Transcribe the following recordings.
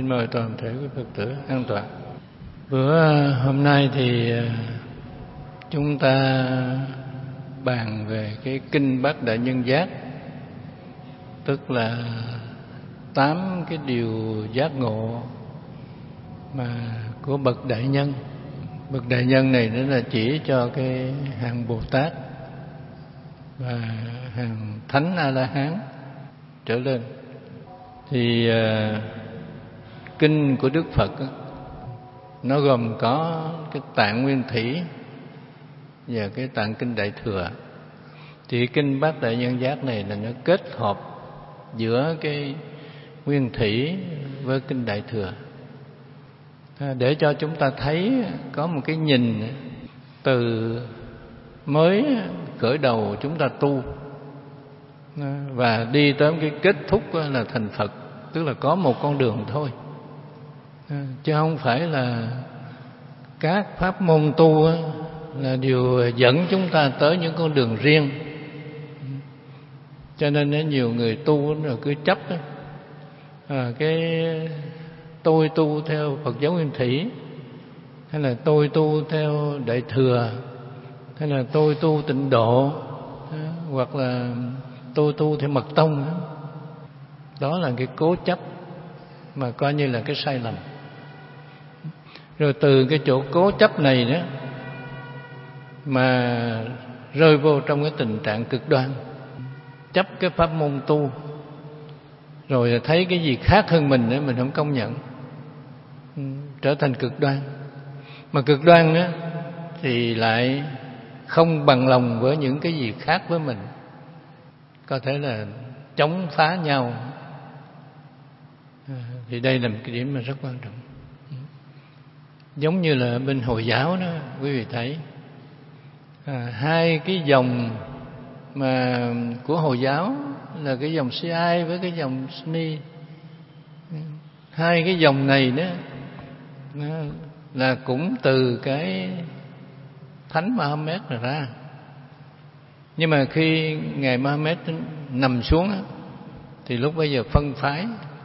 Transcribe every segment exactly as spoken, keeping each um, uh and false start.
Xin mời toàn thể quý Phật tử an toàn. Bữa hôm nay thì chúng ta bàn về cái Kinh Bát Đại Nhân Giác, tức là tám cái điều giác ngộ mà của bậc đại nhân. Bậc đại nhân này nó là chỉ cho cái hàng Bồ Tát và hàng Thánh A-la-hán trở lên. Thì uh, kinh của Đức Phật đó, nó gồm có cái Tạng Nguyên Thủy và cái Tạng Kinh Đại Thừa. Thì kinh Bát Đại Nhân Giác này là nó kết hợp giữa cái Nguyên Thủy với kinh Đại Thừa, để cho chúng ta thấy có một cái nhìn từ mới khởi đầu chúng ta tu và đi tới cái kết thúc là thành Phật, tức là có một con đường thôi, chứ không phải là các pháp môn tu là đều dẫn chúng ta tới những con đường riêng. Cho nên nhiều người tu rồi cứ chấp đó, à, cái tôi tu theo Phật giáo Nguyên Thủy, hay là tôi tu theo Đại Thừa, hay là tôi tu Tịnh Độ, hoặc là tôi tu theo Mật Tông. Đó là cái cố chấp mà coi như là cái sai lầm. Rồi từ cái chỗ cố chấp này đó mà rơi vô trong cái tình trạng cực đoan, chấp cái pháp môn tu, rồi thấy cái gì khác hơn mình nữa mình không công nhận, trở thành cực đoan. Mà cực đoan á thì lại không bằng lòng với những cái gì khác với mình, có thể là chống phá nhau. Thì đây là một cái điểm mà rất quan trọng. Giống như là bên Hồi giáo đó, quý vị thấy à, hai cái dòng mà của Hồi giáo là cái dòng Shiite với cái dòng Sunni. Hai cái dòng này đó là cũng từ cái Thánh Mahomet ra. Nhưng mà khi Ngài Mahomet nằm xuống thì lúc bấy giờ phân phái,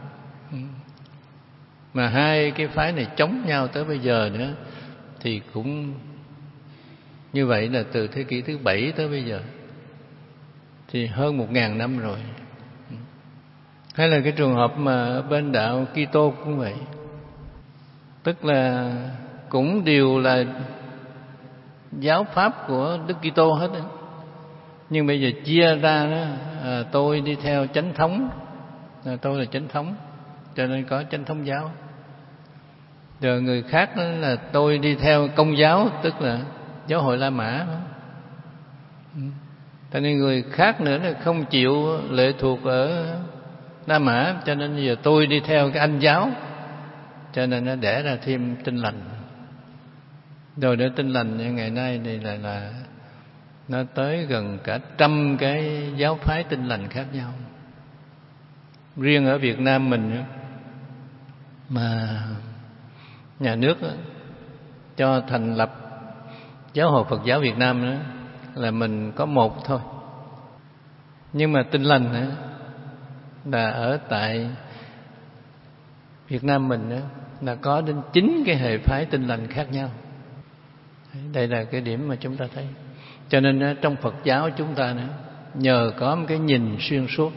mà hai cái phái này chống nhau tới bây giờ nữa, thì cũng như vậy là từ thế kỷ thứ bảy tới bây giờ, thì hơn một ngàn năm rồi. Hay là cái trường hợp mà bên đạo Kitô cũng vậy, tức là cũng đều là giáo pháp của Đức Kitô hết đó. Nhưng bây giờ chia ra đó, à, tôi đi theo chánh thống, à, tôi là chánh thống, cho nên có chánh thống giáo. Rồi người khác đó là tôi đi theo Công giáo, tức là giáo hội La Mã. Cho nên người khác nữa là không chịu lệ thuộc ở La Mã, cho nên giờ tôi đi theo cái Anh giáo, cho nên nó đẻ ra thêm Tin Lành. Rồi để Tin Lành ngày nay thì là, là nó tới gần cả trăm cái giáo phái Tin Lành khác nhau. Riêng ở Việt Nam mình mà nhà nước cho thành lập Giáo hội Phật giáo Việt Nam nữa là mình có một thôi. Nhưng mà Tin Lành nữa là ở tại Việt Nam mình nữa là có đến chín cái hệ phái Tin Lành khác nhau. Đây là cái điểm mà chúng ta thấy. Cho nên trong Phật giáo chúng ta nữa, nhờ có một cái nhìn xuyên suốt,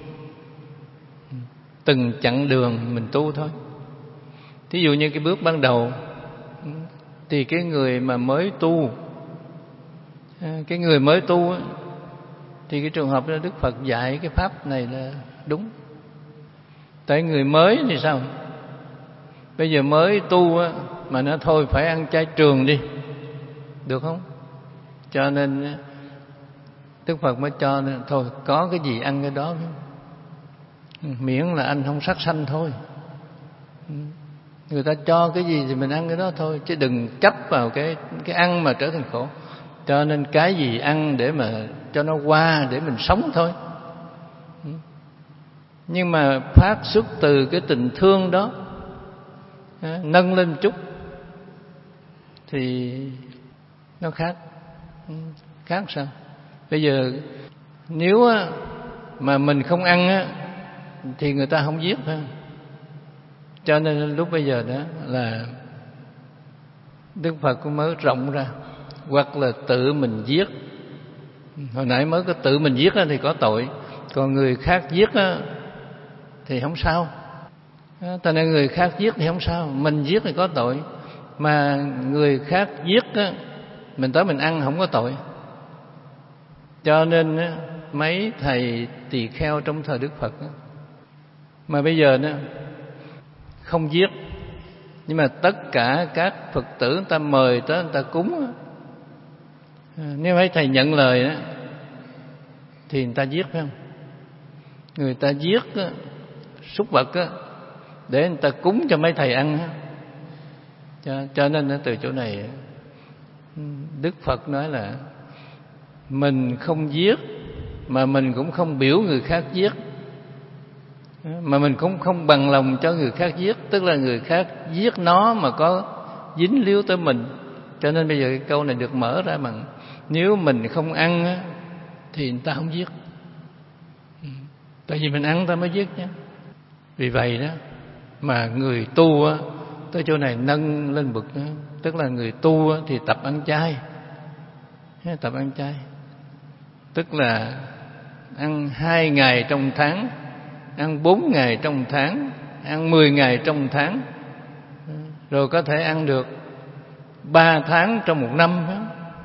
từng chặng đường mình tu thôi. Thí dụ như cái bước ban đầu thì cái người mà mới tu, cái người mới tu thì cái trường hợp đó Đức Phật dạy cái pháp này là đúng. Tại người mới thì sao? Bây giờ mới tu mà nó thôi phải ăn chay trường đi, được không? Cho nên Đức Phật mới cho nên, thôi có cái gì ăn cái đó, miễn là anh không sát sanh thôi. Người ta cho cái gì thì mình ăn cái đó thôi, chứ đừng chấp vào cái cái ăn mà trở thành khổ. Cho nên cái gì ăn để mà cho nó qua, để mình sống thôi. Nhưng mà phát xuất từ cái tình thương đó, nâng lên một chút thì nó khác. Khác sao? Bây giờ nếu mà mình không ăn á thì người ta không giết, phải không? Cho nên lúc bây giờ đó là Đức Phật cũng mới rộng ra, hoặc là tự mình giết. Hồi nãy mới có tự mình giết thì có tội, còn người khác giết thì không sao. Cho nên người khác giết thì không sao, mình giết thì có tội, mà người khác giết mình tới mình ăn không có tội. Cho nên mấy thầy tỳ kheo trong thời Đức Phật mà bây giờ nó không giết, nhưng mà tất cả các Phật tử người ta mời tới người ta cúng, nếu mấy thầy nhận lời đó, thì người ta giết, phải không? Người ta giết súc vật đó, để người ta cúng cho mấy thầy ăn. Cho, cho nên từ chỗ này Đức Phật nói là mình không giết, mà mình cũng không biểu người khác giết, mà mình cũng không bằng lòng cho người khác giết. Tức là người khác giết nó mà có dính líu tới mình. Cho nên bây giờ cái câu này được mở ra bằng nếu mình không ăn á, thì người ta không giết. Tại vì mình ăn người ta mới giết nhé. Vì vậy đó mà người tu á, tới chỗ này nâng lên bậc đó. Tức là người tu á, thì tập ăn chay. Tập ăn chay tức là ăn hai ngày trong tháng, ăn bốn ngày trong tháng, ăn mười ngày trong tháng, rồi có thể ăn được ba tháng trong một năm đó.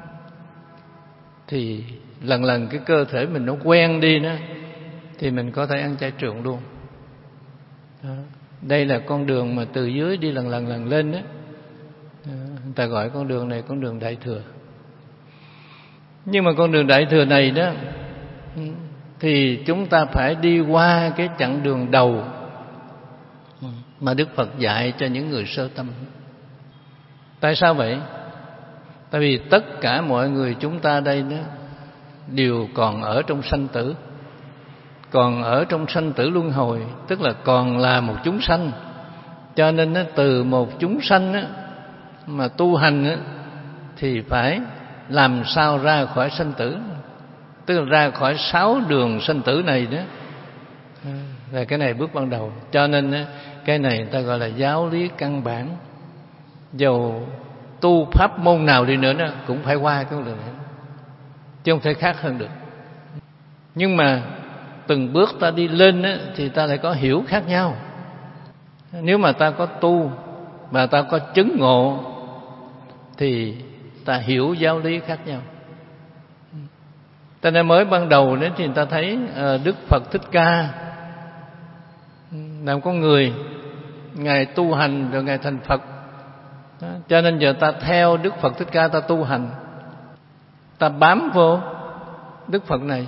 Thì lần lần cái cơ thể mình nó quen đi đó, thì mình có thể ăn chay trường luôn đó. Đây là con đường mà từ dưới đi lần lần lần lên đó. Người ta gọi con đường này con đường Đại Thừa. Nhưng mà con đường Đại Thừa này đó thì chúng ta phải đi qua cái chặng đường đầu mà Đức Phật dạy cho những người sơ tâm. Tại sao vậy? Tại vì tất cả mọi người chúng ta đây đó đều còn ở trong sanh tử, còn ở trong sanh tử luân hồi, tức là còn là một chúng sanh. Cho nên nó từ một chúng sanh á, mà tu hành á, thì phải làm sao ra khỏi sanh tử, tức là ra khỏi sáu đường sanh tử này đó. Là cái này bước ban đầu. Cho nên á, cái này người ta gọi là giáo lý căn bản. Dầu tu pháp môn nào đi nữa đó cũng phải qua cái đường này, chứ không thể khác hơn được. Nhưng mà từng bước ta đi lên á, thì ta lại có hiểu khác nhau. Nếu mà ta có tu mà ta có chứng ngộ thì ta hiểu giáo lý khác nhau. Ta nên mới ban đầu đến thì người ta thấy Đức Phật Thích Ca làm con người, Ngài tu hành rồi Ngài thành Phật. Đó. Cho nên giờ ta theo Đức Phật Thích Ca ta tu hành, ta bám vô Đức Phật này,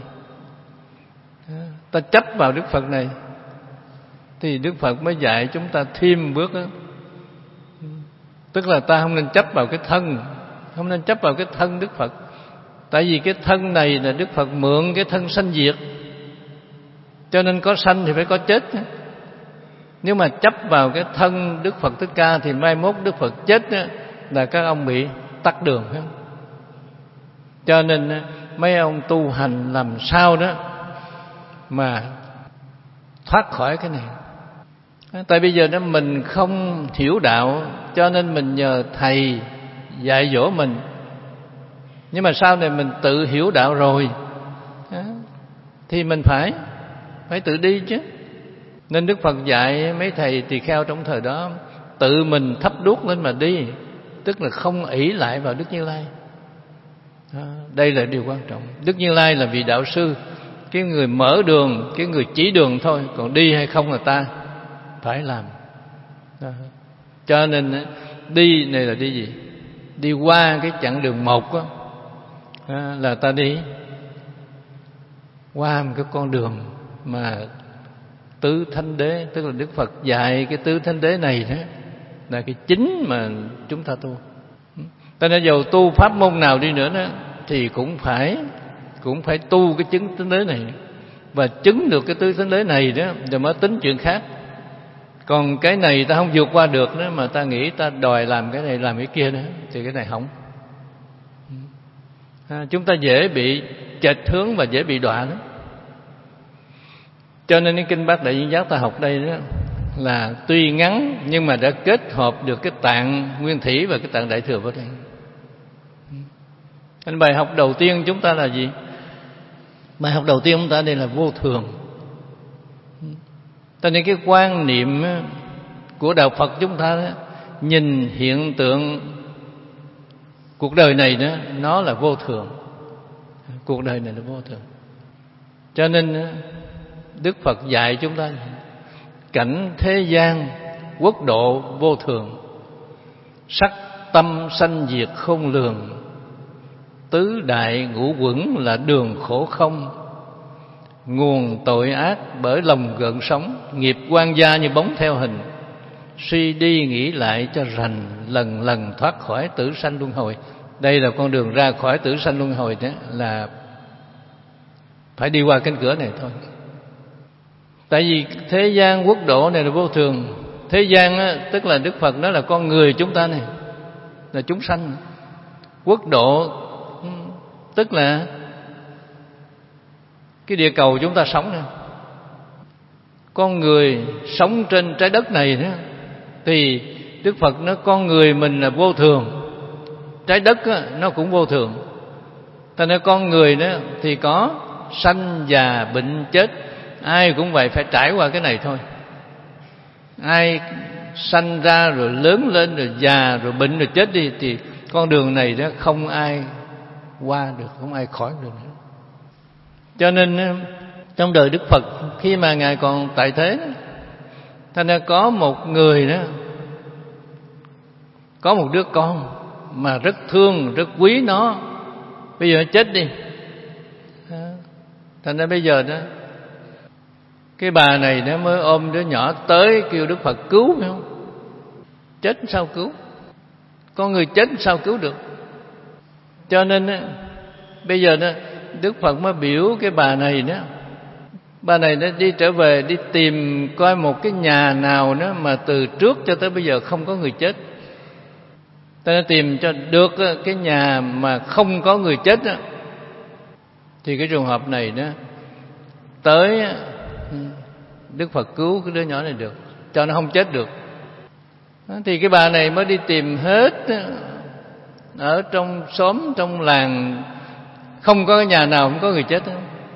ta chấp vào Đức Phật này, thì Đức Phật mới dạy chúng ta thêm bước đó. Tức là ta không nên chấp vào cái thân, không nên chấp vào cái thân Đức Phật. Tại vì cái thân này là Đức Phật mượn cái thân sanh diệt, cho nên có sanh thì phải có chết. Nếu mà chấp vào cái thân Đức Phật Thích Ca thì mai mốt Đức Phật chết đó, là các ông bị tắc đường, phải không? Cho nên mấy ông tu hành làm sao đó mà thoát khỏi cái này. Tại bây giờ đó mình không hiểu đạo, cho nên mình nhờ thầy dạy dỗ mình. Nhưng mà sau này mình tự hiểu đạo rồi thì mình phải phải tự đi chứ. Nên Đức Phật dạy mấy thầy tỳ kheo trong thời đó tự mình thắp đuốc lên mà đi, tức là không ỷ lại vào Đức Như Lai. Đó, đây là điều quan trọng. Đức Như Lai là vị đạo sư, cái người mở đường, cái người chỉ đường thôi, còn đi hay không là ta phải làm. Đó. Cho nên đi này là đi gì? Đi qua cái chặng đường một đó, là ta đi qua một cái con đường mà tứ thánh đế, tức là Đức Phật dạy cái tứ thánh đế này đó là cái chính mà chúng ta tu. Ta nên dầu tu pháp môn nào đi nữa đó thì cũng phải cũng phải tu cái chứng thánh đế này, và chứng được cái tứ thánh đế này đó rồi mới tính chuyện khác. Còn cái này ta không vượt qua được đó, mà ta nghĩ ta đòi làm cái này làm cái kia nữa, thì cái này không. À, chúng ta dễ bị chệch hướng và dễ bị đọa đó. Cho nên cái kinh Bát Đại Viên Giác ta học đây đó là tuy ngắn nhưng mà đã kết hợp được cái tạng nguyên thủy và cái tạng đại thừa vào đây. Nên bài học đầu tiên chúng ta là gì? Bài học đầu tiên chúng ta đây là vô thường. Cho nên cái quan niệm của đạo Phật chúng ta đó, nhìn hiện tượng cuộc đời này đó, nó là vô thường. Cuộc đời này là vô thường. Cho nên Đức Phật dạy chúng ta cảnh thế gian quốc độ vô thường, sắc tâm sanh diệt không lường, tứ đại ngũ quẩn là đường khổ không, nguồn tội ác bởi lòng gợn sóng, nghiệp quan gia như bóng theo hình, suy đi nghĩ lại cho rành, lần lần thoát khỏi tử sanh luân hồi. Đây là con đường ra khỏi tử sanh luân hồi, đó là phải đi qua cánh cửa này thôi. Tại vì thế gian quốc độ này là vô thường. Thế gian á, tức là Đức Phật nói là con người chúng ta này, là chúng sanh. Quốc độ tức là cái địa cầu chúng ta sống này. Con người sống trên trái đất này đó, thì Đức Phật nói con người mình là vô thường, trái đất á, nó cũng vô thường. Thành ra con người đó thì có sanh già bệnh chết, ai cũng vậy, phải trải qua cái này thôi. Ai sanh ra rồi lớn lên rồi già rồi bệnh rồi chết đi, thì con đường này đó không ai qua được, không ai khỏi được nữa. Cho nên trong đời Đức Phật khi mà Ngài còn tại thế, thành ra có một người đó, có một đứa con mà rất thương, rất quý nó, bây giờ nó chết đi. Thành ra bây giờ đó, cái bà này nó mới ôm đứa nhỏ tới kêu Đức Phật cứu, phải không? Chết sao cứu? Con người chết sao cứu được? Cho nên đó, bây giờ đó, Đức Phật mới biểu cái bà này đó, bà này nó đi trở về, đi tìm coi một cái nhà nào đó mà từ trước cho tới bây giờ không có người chết. Ta đã tìm cho được cái nhà mà không có người chết đó, thì cái trường hợp này đó tới Đức Phật cứu cái đứa nhỏ này được, cho nó không chết được. Thì cái bà này mới đi tìm hết ở trong xóm, trong làng, không có cái nhà nào không có người chết.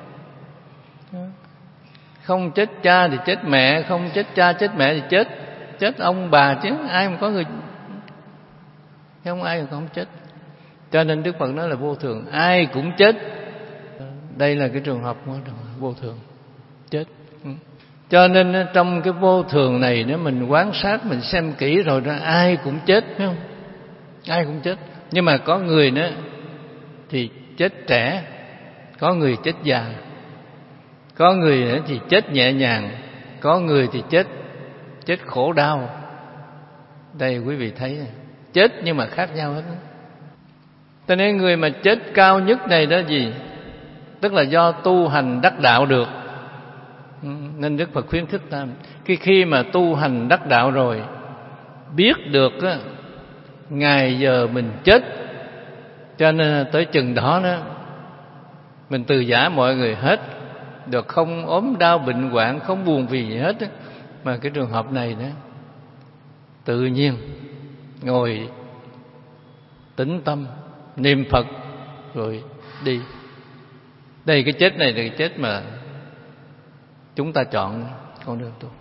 Không chết cha thì chết mẹ, không chết cha chết mẹ thì chết chết ông bà chứ, ai không có người, không ai không chết. Cho nên Đức Phật nói là vô thường, ai cũng chết. Đây là cái trường hợp vô thường, chết. Cho nên trong cái vô thường này, nếu mình quan sát, mình xem kỹ rồi đó, ai cũng chết, phải không? Ai cũng chết. Nhưng mà có người nữa thì chết trẻ, có người chết già, có người nữa thì chết nhẹ nhàng, có người thì chết chết khổ đau. Đây quý vị thấy này, chết nhưng mà khác nhau hết. Cho nên người mà chết cao nhất này đó gì? Tức là do tu hành đắc đạo được. Nên Đức Phật khuyến khích ta, khi khi mà tu hành đắc đạo rồi, biết được á, ngày giờ mình chết, cho nên tới chừng đó đó mình từ giả mọi người hết, được không ốm đau bệnh hoạn, không buồn vì gì hết á. Mà cái trường hợp này đó, tự nhiên ngồi tĩnh tâm niệm Phật rồi đi. Đây cái chết này là cái chết mà chúng ta chọn con đường tu.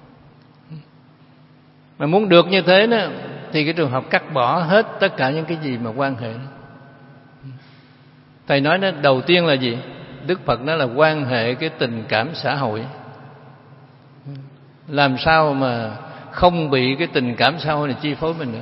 Mà muốn được như thế đó, thì cái trường hợp cắt bỏ hết tất cả những cái gì mà quan hệ. Thầy nói đó, đầu tiên là gì? Đức Phật nói là quan hệ cái tình cảm xã hội. Làm sao mà không bị cái tình cảm xã hội này chi phối mình nữa.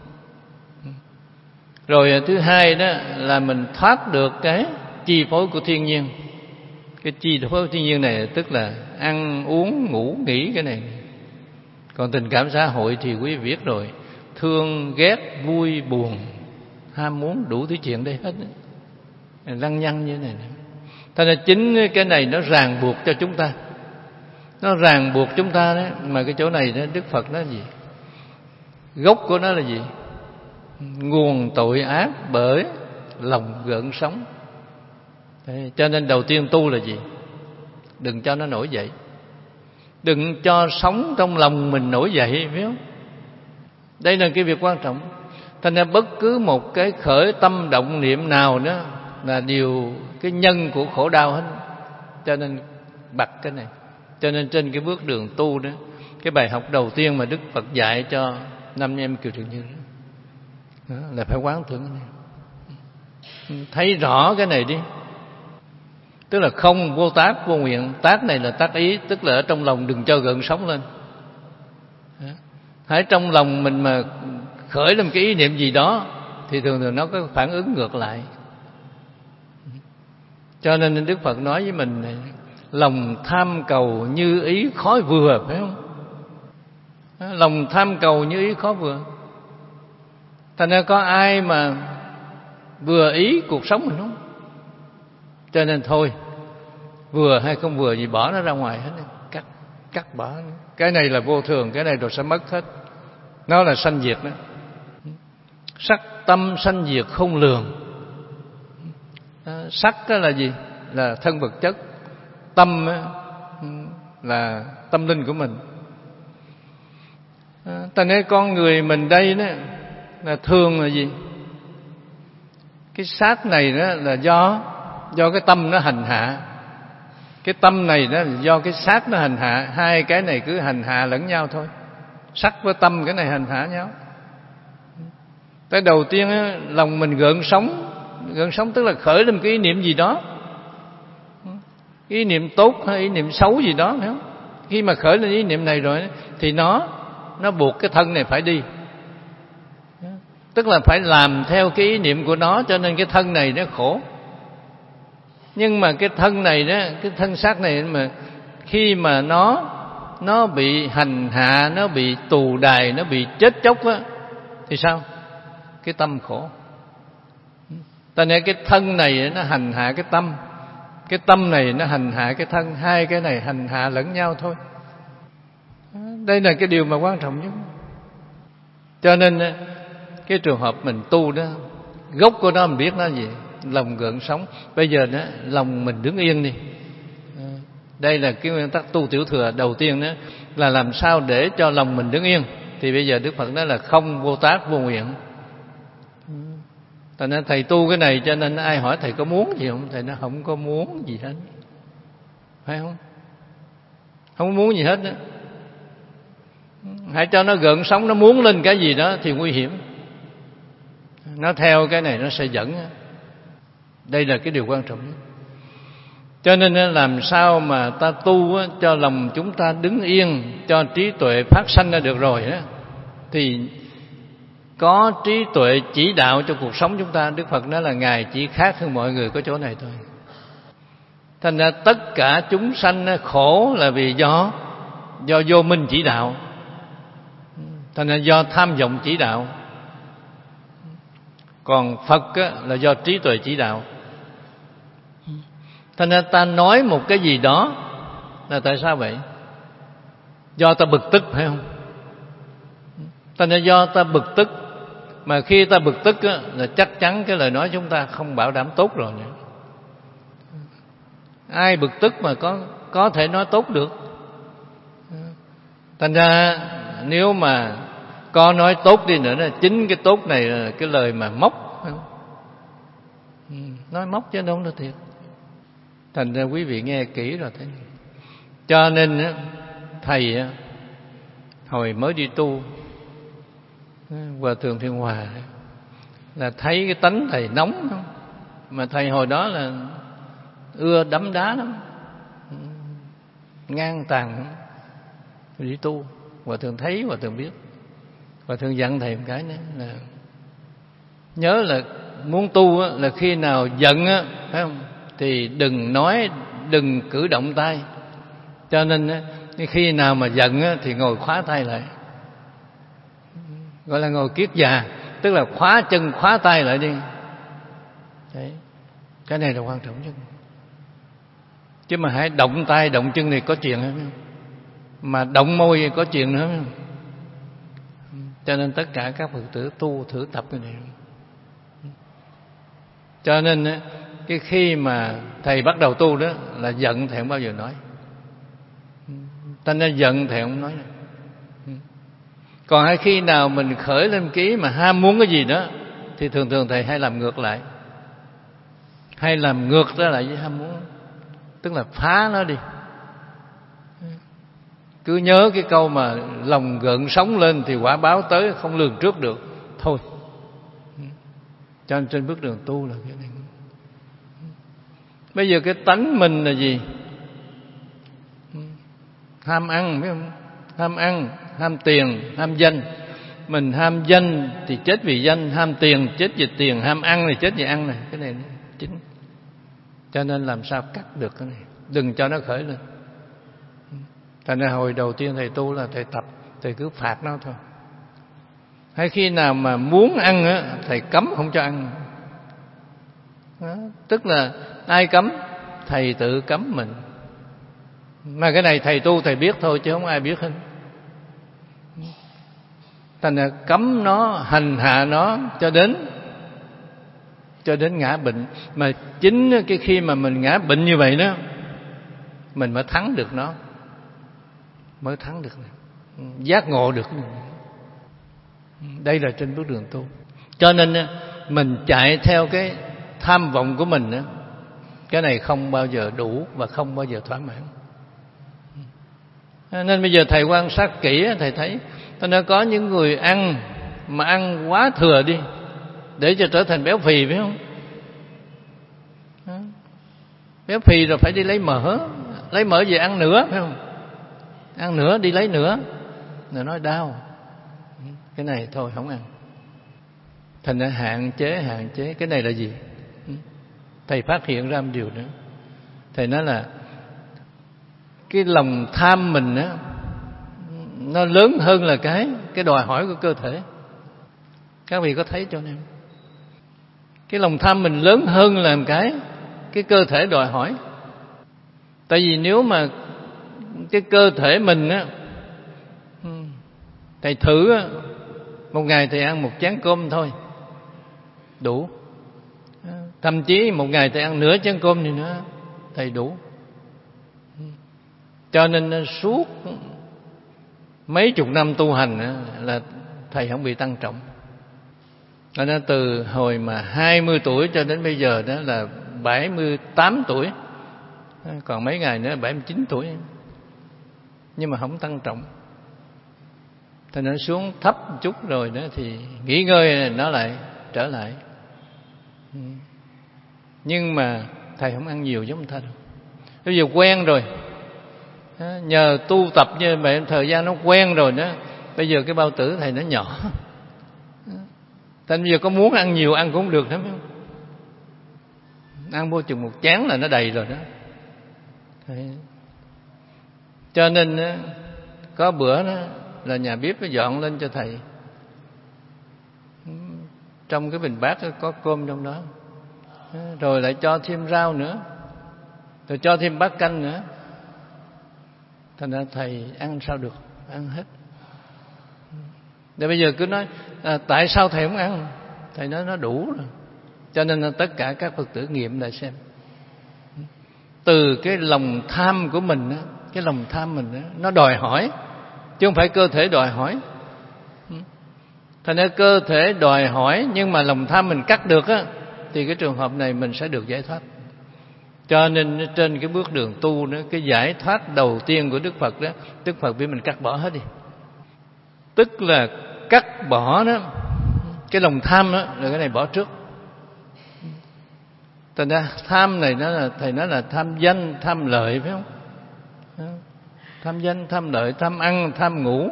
Rồi thứ hai đó là mình thoát được cái chi phối của thiên nhiên. Cái chi phối của thiên nhiên này tức là ăn uống ngủ nghỉ cái này. Còn tình cảm xã hội thì quý vị biết rồi, thương ghét vui buồn ham muốn đủ thứ chuyện đây hết, lăng nhăng như thế này. Thành ra chính cái này nó ràng buộc cho chúng ta, nó ràng buộc chúng ta đấy. Mà cái chỗ này đó, Đức Phật nói gì? Gốc của nó là gì? Nguồn tội ác bởi lòng gợn sóng. Thế cho nên đầu tiên tu là gì? Đừng cho nó nổi dậy. Đừng cho sóng trong lòng mình nổi dậy, phải không? Đây là cái việc quan trọng. Thành ra bất cứ một cái khởi tâm động niệm nào đó là điều cái nhân của khổ đau hết. Cho nên bật cái này. Cho nên trên cái bước đường tu đó, cái bài học đầu tiên mà Đức Phật dạy cho năm em Kiều Trần Như đó, đó là phải quán tưởng cái này. Thấy rõ cái này đi. Tức là không vô tác vô nguyện. Tác này là tác ý, tức là ở trong lòng đừng cho gợn sóng lên. Hãy trong lòng mình mà khởi lên cái ý niệm gì đó thì thường thường nó có phản ứng ngược lại. Cho nên Đức Phật nói với mình này, lòng tham cầu như ý khó vừa, phải không? Lòng tham cầu như ý khó vừa. Thành ra có ai mà vừa ý cuộc sống mình không? Cho nên thôi, vừa hay không vừa gì bỏ nó ra ngoài hết, cắt cắt bỏ. Cái này là vô thường, cái này rồi sẽ mất hết. Nó là sanh diệt đó. Sắc tâm sanh diệt không lường. Sắc đó là gì? Là thân vật chất. Tâm là tâm linh của mình. Ta nói con người mình đây đó là thường là gì? Cái xác này đó là do do cái tâm nó hành hạ. Cái tâm này đó là do cái xác nó hành hạ. Hai cái này cứ hành hạ lẫn nhau thôi. Sắc với tâm cái này hành hạ nhau. Cái đầu tiên á, lòng mình gợn sóng. Gợn sóng tức là khởi lên cái ý niệm gì đó, ý niệm tốt hay ý niệm xấu gì đó, phải không? Khi mà khởi lên ý niệm này rồi thì nó nó buộc cái thân này phải đi. Tức là phải làm theo cái ý niệm của nó, cho nên cái thân này nó khổ. Nhưng mà cái thân này đó, cái thân xác này mà khi mà nó nó bị hành hạ, nó bị tù đày, nó bị chết chóc á, thì sao? Cái tâm khổ. Ta nói cái thân này nó hành hạ cái tâm, cái tâm này nó hành hạ cái thân, hai cái này hành hạ lẫn nhau thôi. Đây là cái điều mà quan trọng nhất. Cho nên cái trường hợp mình tu đó, gốc của nó mình biết nó gì? Lòng gợn sóng. Bây giờ đó, lòng mình đứng yên đi. Đây là cái nguyên tắc tu tiểu thừa đầu tiên đó, là làm sao để cho lòng mình đứng yên. Thì bây giờ Đức Phật nói là không vô tác vô nguyện. Thành nên thầy tu cái này, cho nên ai hỏi thầy có muốn gì không? Thầy nó không có muốn gì hết, phải không? Không muốn gì hết đó. Hãy cho nó gợn sóng, nó muốn lên cái gì đó thì nguy hiểm. Nó theo cái này nó sẽ dẫn. Đây là cái điều quan trọng nhất. Cho nên làm sao mà ta tu cho lòng chúng ta đứng yên, cho trí tuệ phát sanh ra được rồi đó, thì có trí tuệ chỉ đạo cho cuộc sống chúng ta. Đức Phật nói là Ngài chỉ khác hơn mọi người có chỗ này thôi. Thành ra tất cả chúng sanh khổ là vì do do vô minh chỉ đạo. Thành ra do tham vọng chỉ đạo. Còn Phật á, là do trí tuệ chỉ đạo. Thành ra ta nói một cái gì đó là tại sao vậy? Do ta bực tức, phải không? Thành ra do ta bực tức, mà khi ta bực tức á, là chắc chắn cái lời nói chúng ta không bảo đảm tốt rồi. Ai bực tức mà có có thể nói tốt được? Thành ra nếu mà có nói tốt đi nữa, là chính cái tốt này là cái lời mà móc, phải không? Nói móc chứ đâu là thiệt. Thành ra quý vị nghe kỹ rồi thấy. Cho nên thầy hồi mới đi tu, Hòa Thượng Thiên Hòa là thấy cái tánh thầy nóng không? Mà thầy hồi đó là ưa đấm đá lắm, ngang tàn đi tu. Hòa Thượng thấy, Hòa Thượng biết. Hòa Thượng dặn thầy một cái nữa là nhớ là muốn tu là khi nào giận á, phải không? Thì đừng nói, đừng cử động tay. Cho nên khi nào mà giận á, thì ngồi khóa tay lại, gọi là ngồi kiết già, tức là khóa chân khóa tay lại đi. Đấy, cái này là quan trọng nhất. Chứ mà hãy động tay động chân này có chuyện hay không? Mà động môi có chuyện nữa không? Cho nên tất cả các Phật tử tu thử tập cái này. Cho nên cái khi mà thầy bắt đầu tu đó là giận thầy không bao giờ nói. Thành ra giận thầy không nói nữa. Còn hay khi nào mình khởi lên ký mà ham muốn cái gì đó thì thường thường thầy hay làm ngược lại. Hay làm ngược ra lại với ham muốn, tức là phá nó đi. Cứ nhớ cái câu mà lòng gợn sóng lên thì quả báo tới không lường trước được. Thôi. Cho nên trên bước đường tu là cái này. Bây giờ cái tánh mình là gì? Ham ăn, biết không? Ham ăn, ham tiền, ham danh. Mình ham danh thì chết vì danh, ham tiền chết vì tiền, ham ăn thì chết vì ăn này. Cái này chính. Cho nên làm sao cắt được cái này, đừng cho nó khởi lên. Thành ra hồi đầu tiên thầy tu là thầy tập, thầy cứ phạt nó thôi. Hay khi nào mà muốn ăn á, thầy cấm không cho ăn. Đó, tức là ai cấm? Thầy tự cấm mình. Mà cái này thầy tu thầy biết thôi chứ không ai biết hết. Thành ra cấm nó, hành hạ nó cho đến cho đến ngã bệnh. Mà chính cái khi mà mình ngã bệnh như vậy đó, mình mới thắng được nó, mới thắng được nó, giác ngộ được. Đây là trên bước đường tu. Cho nên mình chạy theo cái tham vọng của mình đó, cái này không bao giờ đủ và không bao giờ thỏa mãn. Nên bây giờ thầy quan sát kỹ, thầy thấy nó có những người ăn mà ăn quá thừa đi để cho trở thành béo phì, phải không? Béo phì rồi phải đi lấy mỡ, lấy mỡ về ăn nữa, phải không? Ăn nữa, đi lấy nữa, rồi nói đau. Cái này thôi không ăn. Thành ra hạn chế, hạn chế. Cái này là gì? Thầy phát hiện ra một điều nữa. Thầy nói là cái lòng tham mình á, nó lớn hơn là cái cái đòi hỏi của cơ thể. Các vị có thấy cho nên cái lòng tham mình lớn hơn là cái cái cơ thể đòi hỏi. Tại vì nếu mà cái cơ thể mình á, thầy thử á, một ngày thầy ăn một chén cơm thôi đủ. Thậm chí một ngày thầy ăn nửa chén cơm thì nữa thầy đủ. Cho nên suốt mấy chục năm tu hành là thầy không bị tăng trọng. Nó từ hồi mà hai mươi tuổi cho đến bây giờ đó là bảy mươi tám tuổi, còn mấy ngày nữa bảy mươi chín tuổi, nhưng mà không tăng trọng. Thì nó xuống thấp một chút rồi đó thì nghỉ ngơi nó lại trở lại. Nhưng mà thầy không ăn nhiều giống thầy đâu. Bây giờ quen rồi, nhờ tu tập như vậy thời gian nó quen rồi đó. Bây giờ cái bao tử thầy nó nhỏ, thành bây giờ có muốn ăn nhiều ăn cũng được lắm, phải không? Ăn vô chừng một chén là nó đầy rồi đó. Đấy. Cho nên có bữa đó là nhà bếp nó dọn lên cho thầy, trong cái bình bát có cơm trong đó, rồi lại cho thêm rau nữa, rồi cho thêm bát canh nữa. Thành ra thầy ăn sao được, ăn hết. Để bây giờ cứ nói à, tại sao thầy không ăn? Thầy nói nó đủ rồi. Cho nên là tất cả các Phật tử nghiệm lại xem. Từ cái lòng tham của mình á, cái lòng tham mình á, nó đòi hỏi, chứ không phải cơ thể đòi hỏi. Thành ra cơ thể đòi hỏi nhưng mà lòng tham mình cắt được á, thì cái trường hợp này mình sẽ được giải thoát. Cho nên trên cái bước đường tu đó, cái giải thoát đầu tiên của Đức Phật đó, Đức Phật biết mình cắt bỏ hết đi. Tức là cắt bỏ đó, cái lòng tham đó, là cái này bỏ trước. Thành ra tham này nó là, thầy nói là tham danh, tham lợi, phải không? Tham danh, tham lợi, tham ăn, tham ngủ.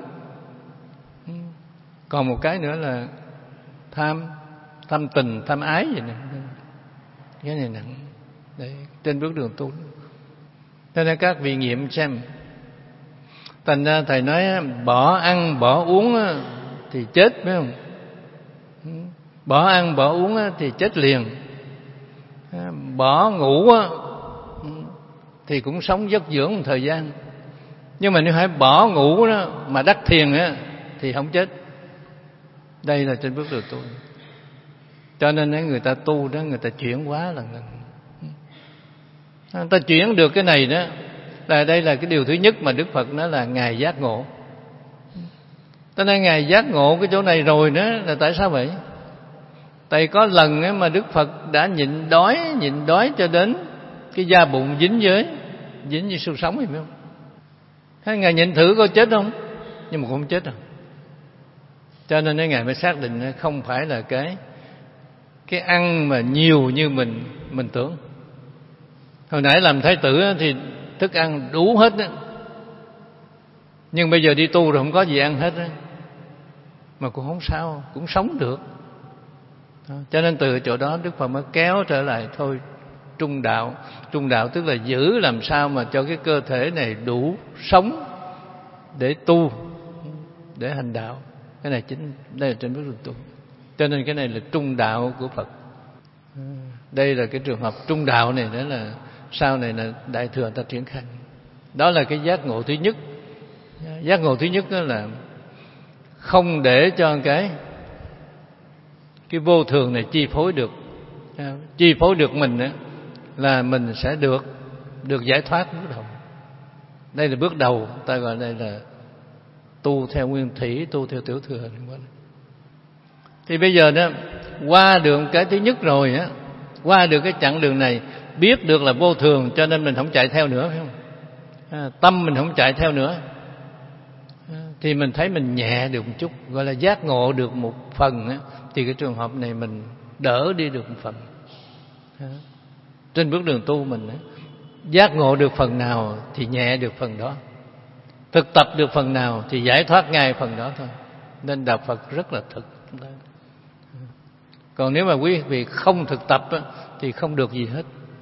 Còn một cái nữa là tham, tham tình, tham ái vậy nè. Cái này nặng. Đấy, trên bước đường tu. Cho nên các vị nghiệm xem. Thành ra thầy nói bỏ ăn, bỏ uống thì chết, phải không? Bỏ ăn, bỏ uống thì chết liền. Bỏ ngủ thì cũng sống giấc dưỡng một thời gian. Nhưng mà nếu phải bỏ ngủ đó mà đắc thiền á thì không chết. Đây là trên bước đường tu. Cho nên người ta tu đó, người ta chuyển hóa lần lần. Người ta chuyển được cái này đó là đây là cái điều thứ nhất mà Đức Phật nói là Ngài giác ngộ. Cho nên Ngài giác ngộ cái chỗ này rồi nữa là tại sao vậy? Tại có lần ấy mà Đức Phật đã nhịn đói, nhịn đói cho đến cái da bụng dính với dính với xương sống, hiểu không? Thế Ngài nhịn thử có chết không? Nhưng mà cũng không chết đâu. Cho nên Ngài mới xác định không phải là cái cái ăn mà nhiều như mình mình tưởng. Hồi nãy làm thái tử thì thức ăn đủ hết đó. Nhưng bây giờ đi tu rồi không có gì ăn hết đó. Mà cũng không sao, cũng sống được. Cho nên từ chỗ đó Đức Phật mới kéo trở lại thôi trung đạo. Trung đạo tức là giữ làm sao mà cho cái cơ thể này đủ sống để tu, để hành đạo. Cái này chính đây là trên bước đường tu. Cho nên cái này là trung đạo của Phật. Đây là cái trường hợp trung đạo này, đó là sau này là Đại Thừa ta triển khai. Đó là cái giác ngộ thứ nhất. Giác ngộ thứ nhất đó là không để cho cái cái vô thường này chi phối được, chi phối được mình đó, là mình sẽ được được giải thoát bước đầu. Đây là bước đầu, ta gọi đây là tu theo nguyên thủy, tu theo tiểu thừa. Thì bây giờ đó qua được cái thứ nhất rồi á, qua được cái chặng đường này, biết được là vô thường, cho nên mình không chạy theo nữa, phải không? À, tâm mình không chạy theo nữa, à, thì mình thấy mình nhẹ được một chút, gọi là giác ngộ được một phần á, thì cái trường hợp này mình đỡ đi được một phần. À, trên bước đường tu mình á, giác ngộ được phần nào thì nhẹ được phần đó, thực tập được phần nào thì giải thoát ngay phần đó thôi. Nên đạo Phật rất là thực. Còn nếu mà quý vị không thực tập á, thì không được gì hết.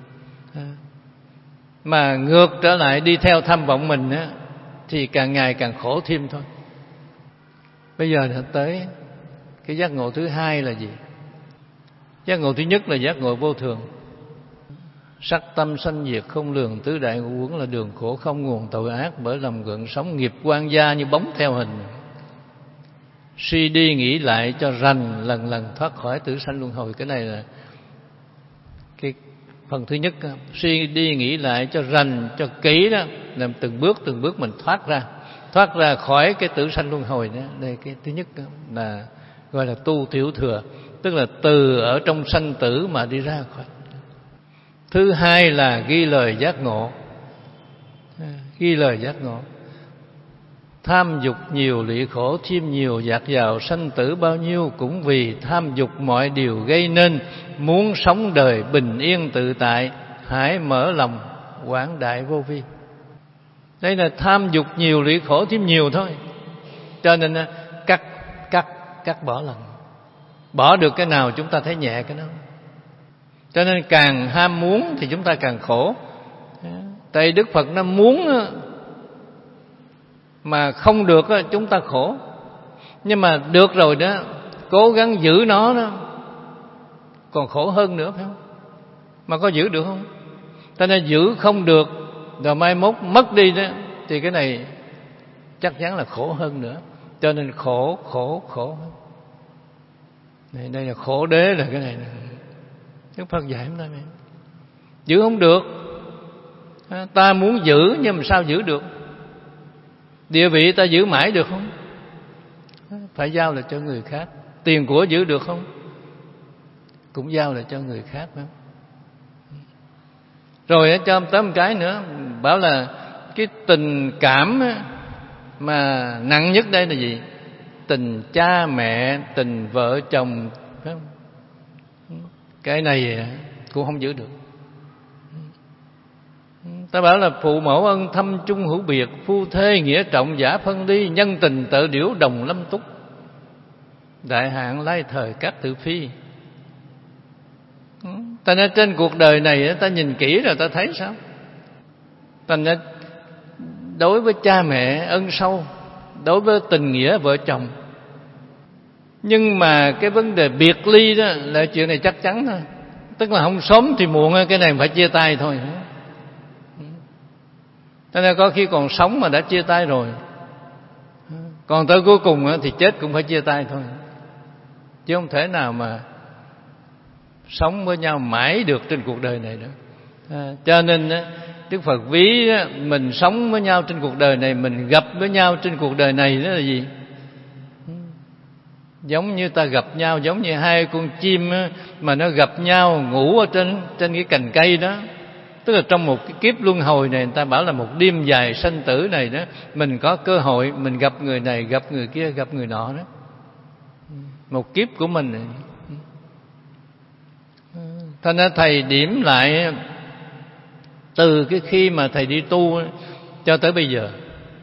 Mà ngược trở lại đi theo tham vọng mình á, thì càng ngày càng khổ thêm thôi. Bây giờ là tới cái giác ngộ thứ hai là gì? Giác ngộ thứ nhất là giác ngộ vô thường. Sắc tâm sanh diệt không lường, tứ đại ngũ uẩn là đường khổ không nguồn tội ác, bởi lòng gợn sóng nghiệp quan gia như bóng theo hình. Suy đi nghĩ lại cho rành, lần lần thoát khỏi tử sanh luân hồi. Cái này là cái phần thứ nhất. Suy đi nghĩ lại cho rành, cho kỹ đó, làm từng bước từng bước mình thoát ra, thoát ra khỏi cái tử sanh luân hồi đó. Đây cái thứ nhất đó, là gọi là tu tiểu thừa, tức là từ ở trong sanh tử mà đi ra khỏi. Thứ hai là ghi lời giác ngộ. Ghi lời giác ngộ. Tham dục nhiều lụy khổ thêm nhiều, dạt dào sanh tử bao nhiêu, cũng vì tham dục mọi điều gây nên. Muốn sống đời bình yên tự tại, hãy mở lòng quảng đại vô vi. Đây là tham dục nhiều lụy khổ thêm nhiều thôi. Cho nên cắt cắt cắt bỏ lần. Bỏ được cái nào chúng ta thấy nhẹ cái đó. Cho nên càng ham muốn thì chúng ta càng khổ. Tại Đức Phật nó muốn mà không được chúng ta khổ. Nhưng mà được rồi đó, cố gắng giữ nó đó, còn khổ hơn nữa, phải không? Mà có giữ được không? Cho nên giữ không được, rồi mai mốt mất đi đó, thì cái này chắc chắn là khổ hơn nữa. Cho nên khổ, khổ, khổ. Đây, đây là khổ đế, là cái này nè. Đức Phật dạy chúng ta này. Giữ không được. Ta muốn giữ nhưng mà sao giữ được? Địa vị ta giữ mãi được không? Phải giao lại cho người khác. Tiền của giữ được không? Cũng giao lại cho người khác đó. Rồi cho tới một cái nữa, bảo là cái tình cảm mà nặng nhất đây là gì? Tình cha mẹ, tình vợ chồng, phải không? Cái này cũng không giữ được. Ta bảo là phụ mẫu ân thâm chung hữu biệt, phu thê nghĩa trọng giả phân ly, nhân tình tự điểu đồng lâm túc, đại hạn lai thời các tự phi. Ta nói trên cuộc đời này ta nhìn kỹ rồi ta thấy sao? Ta nói đối với cha mẹ ân sâu, đối với tình nghĩa vợ chồng. Nhưng mà cái vấn đề biệt ly đó là chuyện này chắc chắn thôi. Tức là không sớm thì muộn cái này phải chia tay thôi. Cho nên có khi còn sống mà đã chia tay rồi, còn tới cuối cùng thì chết cũng phải chia tay thôi. Chứ không thể nào mà sống với nhau mãi được trên cuộc đời này nữa. À, cho nên Đức Phật ví mình sống với nhau trên cuộc đời này, mình gặp với nhau trên cuộc đời này đó là gì? Giống như ta gặp nhau, giống như hai con chim mà nó gặp nhau ngủ ở trên trên cái cành cây đó. Tức là trong một cái kiếp luân hồi này, người ta bảo là một đêm dài sanh tử này đó, mình có cơ hội mình gặp người này, gặp người kia, gặp người nọ đó. Một kiếp của mình này. Thành ra thầy điểm lại từ cái khi mà thầy đi tu cho tới bây giờ,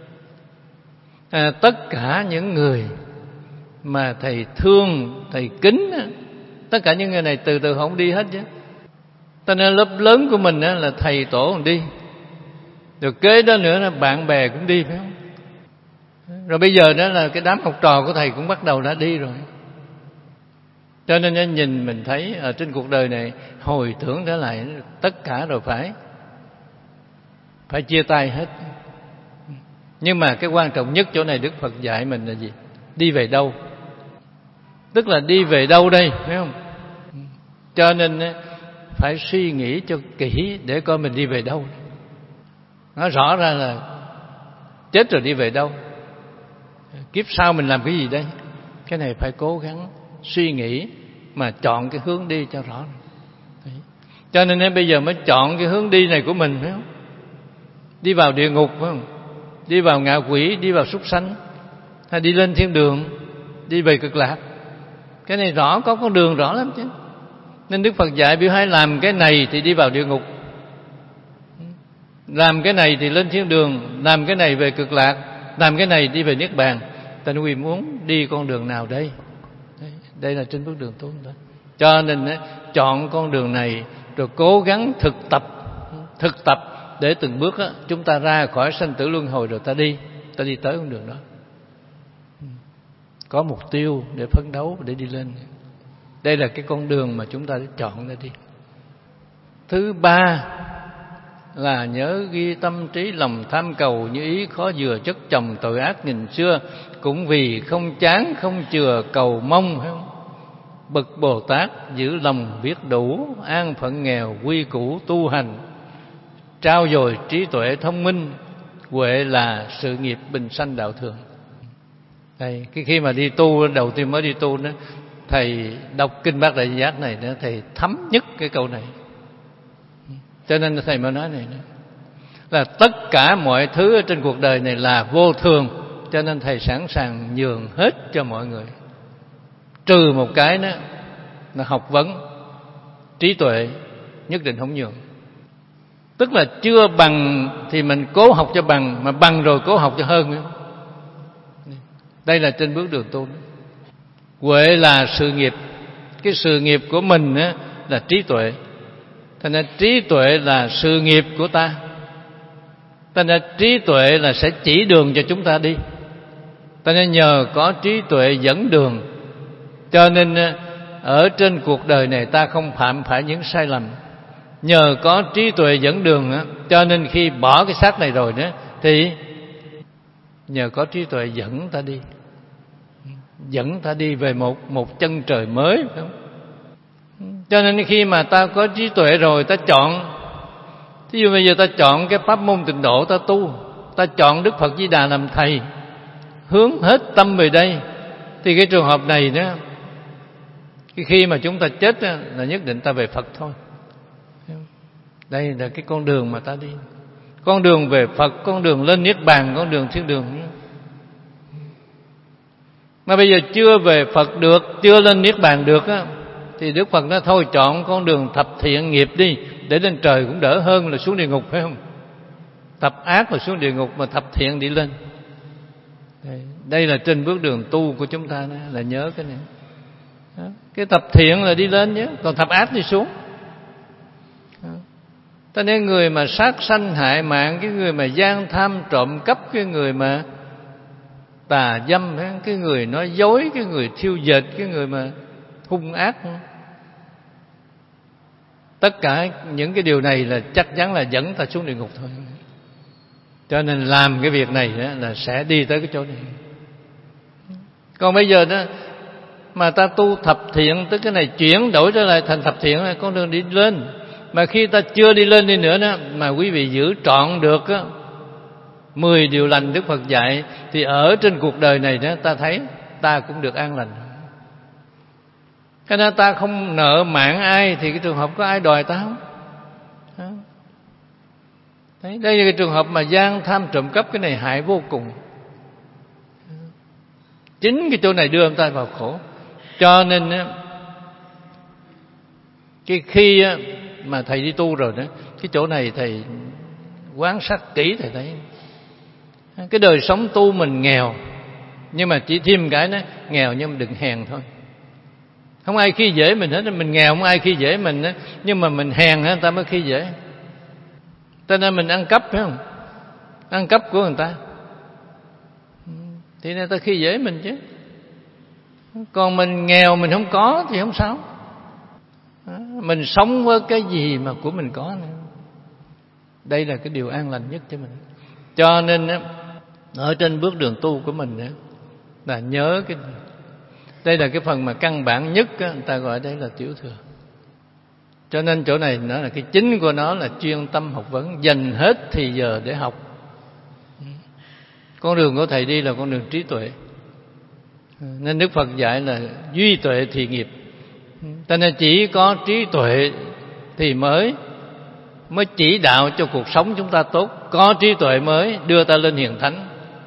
à, tất cả những người mà thầy thương, thầy kính, tất cả những người này từ từ không đi hết chứ. Cho nên lớp lớn của mình là thầy tổ còn đi, rồi kế đó nữa là bạn bè cũng đi, phải không? Rồi bây giờ đó là cái đám học trò của thầy cũng bắt đầu đã đi rồi. Cho nên nhìn mình thấy ở trên cuộc đời này, hồi tưởng trở lại tất cả rồi phải phải chia tay hết. Nhưng mà cái quan trọng nhất chỗ này Đức Phật dạy mình là gì? Đi về đâu? Tức là đi về đâu đây, phải không? Cho nên phải suy nghĩ cho kỹ để coi mình đi về đâu. Nó rõ ra là chết rồi đi về đâu, kiếp sau mình làm cái gì đây. Cái này phải cố gắng suy nghĩ mà chọn cái hướng đi cho rõ. Đấy. Cho nên em bây giờ mới chọn cái hướng đi này của mình, phải không? Đi vào địa ngục, phải không? Đi vào ngạ quỷ, đi vào súc sanh, hay đi lên thiên đường, đi về cực lạc. Cái này rõ, có con đường rõ lắm chứ. Nên Đức Phật dạy biểu hay làm cái này thì đi vào địa ngục, làm cái này thì lên thiên đường, làm cái này về cực lạc, làm cái này đi về niết bàn. Ta nuôi muốn đi con đường nào đây? Đây, đây là trên bước đường tu đó. Cho nên chọn con đường này rồi cố gắng thực tập, thực tập để từng bước á, chúng ta ra khỏi sanh tử luân hồi rồi ta đi, ta đi tới con đường đó. Có mục tiêu để phấn đấu, để đi lên. Đây là cái con đường mà chúng ta đã chọn để đi. Thứ ba là nhớ ghi tâm trí lòng tham cầu như ý khó dừa chất chồng tội ác nghìn xưa, cũng vì không chán không chừa cầu mong, phải không? Bậc Bồ Tát giữ lòng biết đủ, an phận nghèo quy củ tu hành, trao dồi trí tuệ thông minh, huệ là sự nghiệp bình sanh đạo thường. Đây, cái khi mà đi tu, đầu tiên mới đi tu đó, thầy đọc kinh Bát Đại Giác này đó, thầy thấm nhất cái câu này. Cho nên thầy mới nói này đó, là tất cả mọi thứ ở trên cuộc đời này là vô thường, cho nên thầy sẵn sàng nhường hết cho mọi người, trừ một cái đó là học vấn, trí tuệ nhất định không nhường. Tức là chưa bằng thì mình cố học cho bằng, mà bằng rồi cố học cho hơn. Đây là trên bước đường tu. Huệ là sự nghiệp, cái sự nghiệp của mình á, là trí tuệ. Thành ra trí tuệ là sự nghiệp của ta. Thành ra trí tuệ là sẽ chỉ đường cho chúng ta đi. Thành ra nhờ có trí tuệ dẫn đường, cho nên ở trên cuộc đời này ta không phạm phải những sai lầm. Nhờ có trí tuệ dẫn đường á, cho nên khi bỏ cái xác này rồi đó, thì nhờ có trí tuệ dẫn ta đi, dẫn ta đi về một một chân trời mới, phải không? Cho nên khi mà ta có trí tuệ rồi, ta chọn. Thí dụ bây giờ ta chọn cái pháp môn tịnh độ ta tu, ta chọn Đức Phật Di Đà làm thầy, hướng hết tâm về đây, thì cái trường hợp này đó, cái khi mà chúng ta chết đó, là nhất định ta về Phật thôi. Đây là cái con đường mà ta đi, con đường về Phật, con đường lên niết bàn, con đường thiên đường. Mà bây giờ chưa về Phật được, chưa lên niết bàn được á, thì Đức Phật nói thôi chọn con đường thập thiện nghiệp đi, để lên trời cũng đỡ hơn là xuống địa ngục, phải không? Thập ác là xuống địa ngục, mà thập thiện đi lên. Đây, đây là trên bước đường tu của chúng ta đó, là nhớ cái này. Đó. Cái thập thiện là đi lên nhé, còn thập ác đi xuống. Cho nên người mà sát sanh hại mạng, cái người mà gian tham trộm cắp, cái người mà tà dâm, cái người nói dối, cái người thiêu dệt, cái người mà hung ác, tất cả những cái điều này là chắc chắn là dẫn ta xuống địa ngục thôi. Cho nên làm cái việc này đó là sẽ đi tới cái chỗ này. Còn bây giờ đó mà ta tu thập thiện, tức cái này chuyển đổi trở lại thành thập thiện là con đường đi lên. Mà khi ta chưa đi lên đi nữa đó, mà quý vị giữ trọn được á, mười điều lành Đức Phật dạy, thì ở trên cuộc đời này đó ta thấy ta cũng được an lành. Cái nên ta không nợ mạng ai thì cái trường hợp có ai đòi ta không? Đấy, đây là cái trường hợp mà gian tham trộm cắp, cái này hại vô cùng. Chính cái chỗ này đưa ông ta vào khổ. Cho nên cái khi mà thầy đi tu rồi đó, cái chỗ này thầy quan sát kỹ, thầy thấy cái đời sống tu mình nghèo, nhưng mà chỉ thêm cái đó, nghèo nhưng mà đừng hèn thôi. Không ai khi dễ mình hết, mình nghèo không ai khi dễ mình đó, nhưng mà mình hèn người ta mới khi dễ. Cho nên mình ăn cắp, phải không? Ăn cắp của người ta thì người ta khi dễ mình chứ. Còn mình nghèo mình không có thì không sao. Mình sống với cái gì mà của mình có nữa. Đây là cái điều an lành nhất cho mình. Cho nên ở trên bước đường tu của mình là nhớ cái đây là cái phần mà căn bản nhất, người ta gọi đây là tiểu thừa. Cho nên chỗ này nó là cái chính của nó là chuyên tâm học vấn, dành hết thì giờ để học. Con đường của thầy đi là con đường trí tuệ, nên Đức Phật dạy là duy tuệ thì nghiệp. Cho nên chỉ có trí tuệ thì mới mới chỉ đạo cho cuộc sống chúng ta tốt. Có trí tuệ mới đưa ta lên hiền thánh.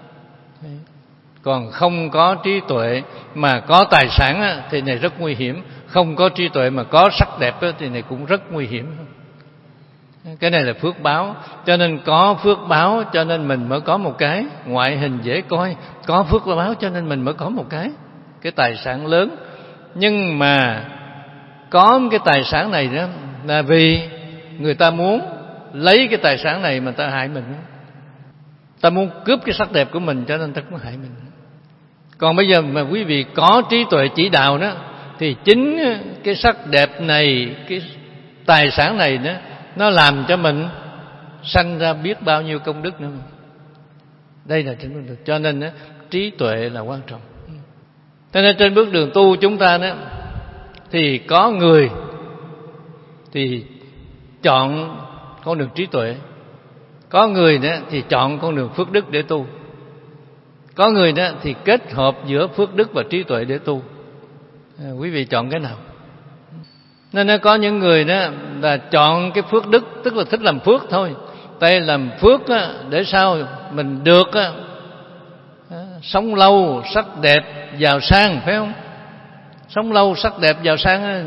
Còn không có trí tuệ mà có tài sản thì này rất nguy hiểm. Không có trí tuệ mà có sắc đẹp thì này cũng rất nguy hiểm. Cái này là phước báo. Cho nên có phước báo cho nên mình mới có một cái ngoại hình dễ coi. Có phước báo cho nên mình mới có một cái cái tài sản lớn. Nhưng mà có cái tài sản này đó là vì người ta muốn lấy cái tài sản này mà ta hại mình. Ta muốn cướp cái sắc đẹp của mình cho nên ta cũng hại mình. Còn bây giờ mà quý vị có trí tuệ chỉ đạo đó, thì chính cái sắc đẹp này, cái tài sản này đó, nó làm cho mình sanh ra biết bao nhiêu công đức nữa. Đây là trên bước đường. Cho nên đó, trí tuệ là quan trọng. Cho nên trên bước đường tu chúng ta đó, thì có người thì chọn con đường trí tuệ, có người đó thì chọn con đường phước đức để tu, có người đó thì kết hợp giữa phước đức và trí tuệ để tu. À, quý vị chọn cái nào? Nên nó có những người đó là chọn cái phước đức, tức là thích làm phước thôi. Tại làm phước á, để sao mình được á, sống lâu, sắc đẹp, giàu sang, phải không? Sống lâu, sắc đẹp, giàu sang á,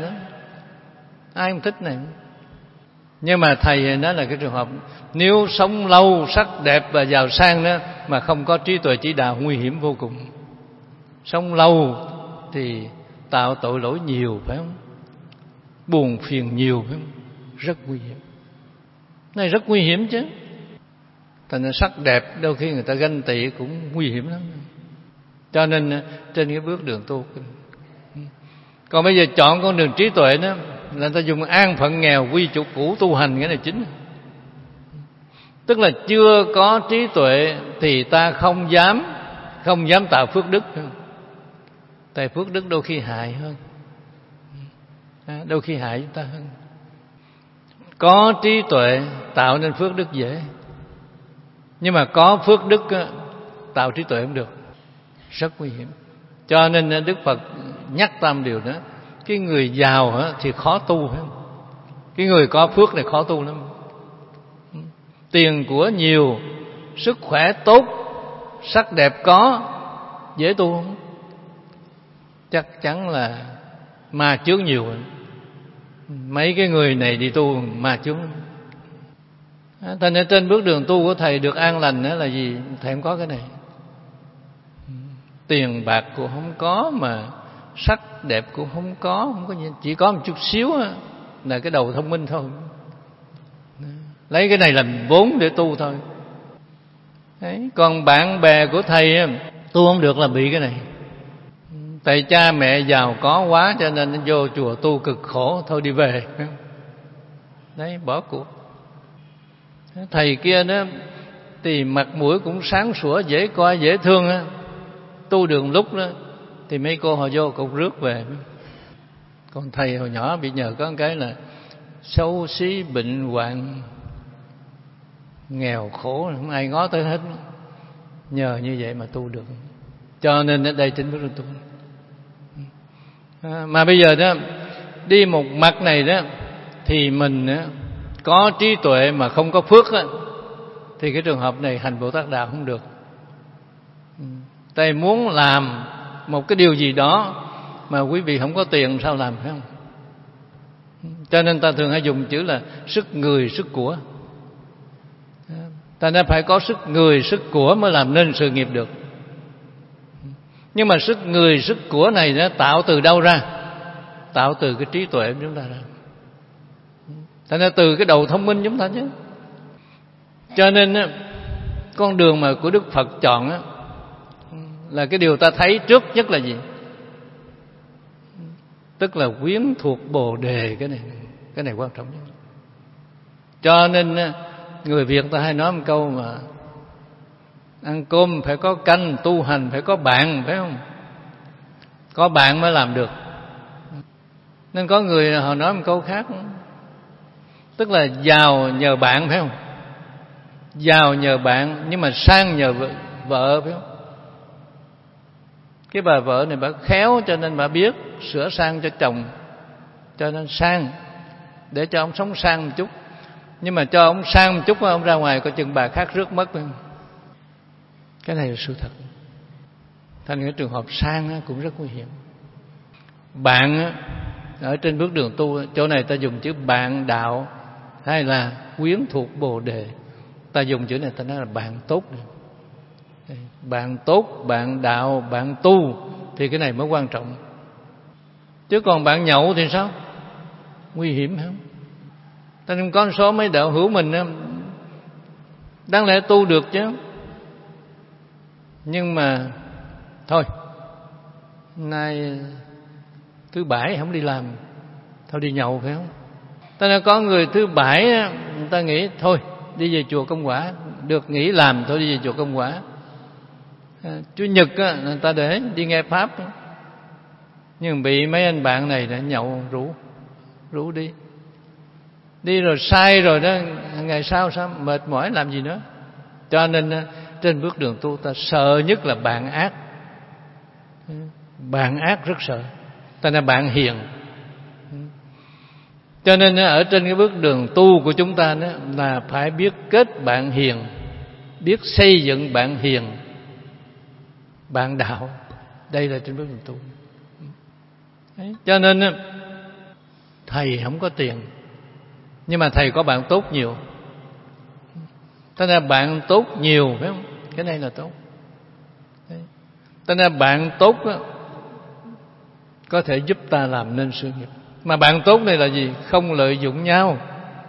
ai không thích này. Nhưng mà thầy nói là cái trường hợp nếu sống lâu, sắc đẹp và giàu sang đó mà không có trí tuệ chỉ đạo, nguy hiểm vô cùng. Sống lâu thì tạo tội lỗi nhiều, phải không? Buồn phiền nhiều, phải không? Rất nguy hiểm. Này rất nguy hiểm chứ. Thành ra sắc đẹp đôi khi người ta ganh tị cũng nguy hiểm lắm. Cho nên trên cái bước đường tu. Còn bây giờ chọn con đường trí tuệ đó là ta dùng an phận nghèo quy chủ cũ tu hành, cái này chính. Tức là chưa có trí tuệ thì ta không dám không dám tạo phước đức. Tại phước đức đôi khi hại hơn, đôi khi hại chúng ta hơn. Có trí tuệ tạo nên phước đức dễ, nhưng mà có phước đức tạo trí tuệ không được, rất nguy hiểm. Cho nên Đức Phật nhắc tam điều đó. Cái người giàu thì khó tu, phải không? Cái người có phước này khó tu lắm. Tiền của nhiều, sức khỏe tốt, sắc đẹp có, dễ tu không? Chắc chắn là ma chướng nhiều. Mấy cái người này đi tu ma chướng. Thành ra trên bước đường tu của thầy được an lành đó là gì? Thầy không có cái này. Tiền bạc cũng không có, mà sắc đẹp cũng không có, không có gì. Chỉ có một chút xíu là cái đầu thông minh thôi. Lấy cái này làm vốn để tu thôi. Đấy. Còn bạn bè của thầy tu không được là bị cái này. Tại cha mẹ giàu có quá cho nên vô chùa tu cực khổ, thôi đi về. Đấy, bỏ cuộc. Thầy kia đó thì mặt mũi cũng sáng sủa, dễ coi, dễ thương á. Tu đường lúc đó thì mấy cô họ vô cũng rước về. Còn thầy hồi nhỏ bị nhờ có một cái là xấu xí, bệnh hoạn, nghèo khổ, không ai ngó tới hết. Nhờ như vậy mà tu được. Cho nên ở đây chính bước đường tu. À, mà bây giờ đó đi một mặt này đó thì mình đó, có trí tuệ mà không có phước đó, thì cái trường hợp này hành Bồ Tát Đạo không được. Tại muốn làm một cái điều gì đó mà quý vị không có tiền sao làm, phải không? Cho nên ta thường hay dùng chữ là sức người sức của. Ta nên phải có sức người sức của mới làm nên sự nghiệp được. Nhưng mà sức người sức của này nó tạo từ đâu ra? Tạo từ cái trí tuệ của chúng ta ra. Thành ra từ cái đầu thông minh chúng ta chứ. Cho nên con đường mà của Đức Phật chọn á, là cái điều ta thấy trước nhất là gì? Tức là quyến thuộc Bồ Đề. Cái này cái này quan trọng nhất. Cho nên người Việt ta hay nói một câu mà ăn cơm phải có canh, tu hành phải có bạn, phải không? Có bạn mới làm được. Nên có người họ nói một câu khác, tức là giàu nhờ bạn, phải không? Giàu nhờ bạn nhưng mà sang nhờ vợ, vợ phải không? Cái bà vợ này bà khéo cho nên bà biết sửa sang cho chồng, cho nên sang để cho ông sống sang một chút. Nhưng mà cho ông sang một chút, ông ra ngoài coi chừng bà khác rước mất. Cái này là sự thật. Thành cái trường hợp sang cũng rất nguy hiểm. Bạn ở trên bước đường tu, chỗ này ta dùng chữ bạn đạo hay là quyến thuộc Bồ Đề. Ta dùng chữ này ta nói là bạn tốt. Bạn tốt, bạn đạo, bạn tu thì cái này mới quan trọng. Chứ còn bạn nhậu thì sao? Nguy hiểm không? Ta nên có số mấy đạo hữu mình đáng lẽ tu được chứ, nhưng mà thôi, nay thứ bảy không đi làm, thôi đi nhậu, phải không? Ta nên có người thứ bảy người ta nghĩ thôi đi về chùa Công Quả, được nghỉ làm thôi đi về chùa Công Quả. Chủ nhật người ta để đi nghe pháp, nhưng bị mấy anh bạn này đã nhậu rủ rủ đi đi rồi sai rồi đó, ngày sau sao mệt mỏi làm gì nữa. Cho nên trên bước đường tu ta sợ nhất là bạn ác. Bạn ác rất sợ. Ta là bạn hiền. Cho nên ở trên cái bước đường tu của chúng ta đó là phải biết kết bạn hiền, biết xây dựng bạn hiền, bạn đạo. Đây là trên bước đường tu. Đấy. Cho nên thầy không có tiền, nhưng mà thầy có bạn tốt nhiều. Thế nên bạn tốt nhiều, phải không? Cái này là tốt. Thế nên bạn tốt đó, có thể giúp ta làm nên sự nghiệp. Mà bạn tốt này là gì? Không lợi dụng nhau.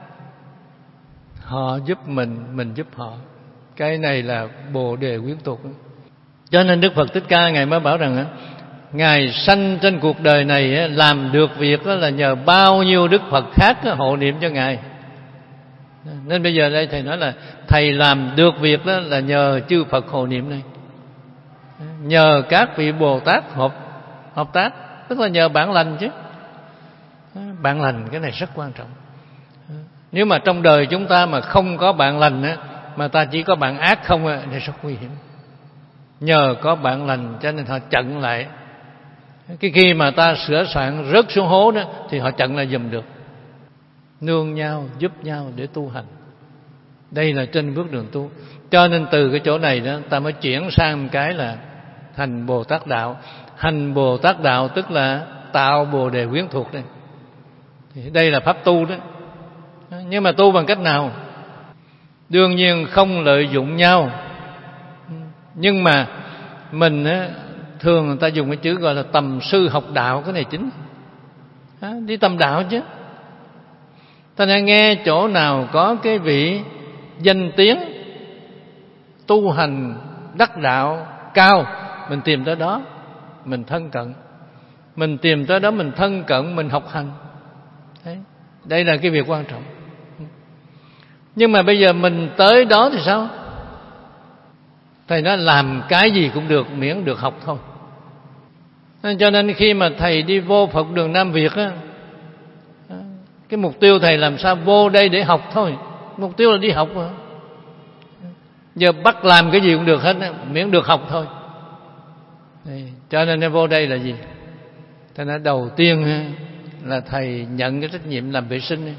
Họ giúp mình, mình giúp họ. Cái này là Bồ Đề quyến thuộc. Cho nên Đức Phật Thích Ca Ngài mới bảo rằng Ngài sanh trên cuộc đời này làm được việc là nhờ bao nhiêu Đức Phật khác hộ niệm cho Ngài. Nên bây giờ đây Thầy nói là Thầy làm được việc đó là nhờ chư Phật hộ niệm này, nhờ các vị Bồ Tát hợp, hợp tác. Tức là nhờ bạn lành chứ. Bạn lành cái này rất quan trọng. Nếu mà trong đời chúng ta mà không có bạn lành á, mà ta chỉ có bạn ác không á, thì rất nguy hiểm. Nhờ có bạn lành cho nên họ chặn lại. Cái khi mà ta sửa soạn rớt xuống hố đó thì họ chặn lại giùm được. Nương nhau, giúp nhau để tu hành. Đây là trên bước đường tu. Cho nên từ cái chỗ này đó ta mới chuyển sang một cái là hành Bồ Tát Đạo. Hành Bồ Tát Đạo tức là tạo Bồ Đề quyến thuộc đây. Thì đây là pháp tu đó. Nhưng mà tu bằng cách nào? Đương nhiên không lợi dụng nhau. Nhưng mà mình á, thường người ta dùng cái chữ gọi là tầm sư học đạo. Cái này chính à, đi tầm đạo chứ. Ta đã nghe chỗ nào có cái vị danh tiếng tu hành đắc đạo cao, mình tìm tới đó, mình thân cận. Mình tìm tới đó, mình thân cận, mình học hành. Đấy. Đây là cái việc quan trọng. Nhưng mà bây giờ mình tới đó thì sao? Thầy nói làm cái gì cũng được, miễn được học thôi. Cho nên khi mà thầy đi vô Phật đường Nam Việt á, Cái mục tiêu thầy làm sao vô đây để học thôi. Mục tiêu là đi học mà. Giờ bắt làm cái gì cũng được hết, miễn được học thôi. Cho nên vô đây là gì? Cho nên đầu tiên là thầy nhận cái trách nhiệm làm vệ sinh.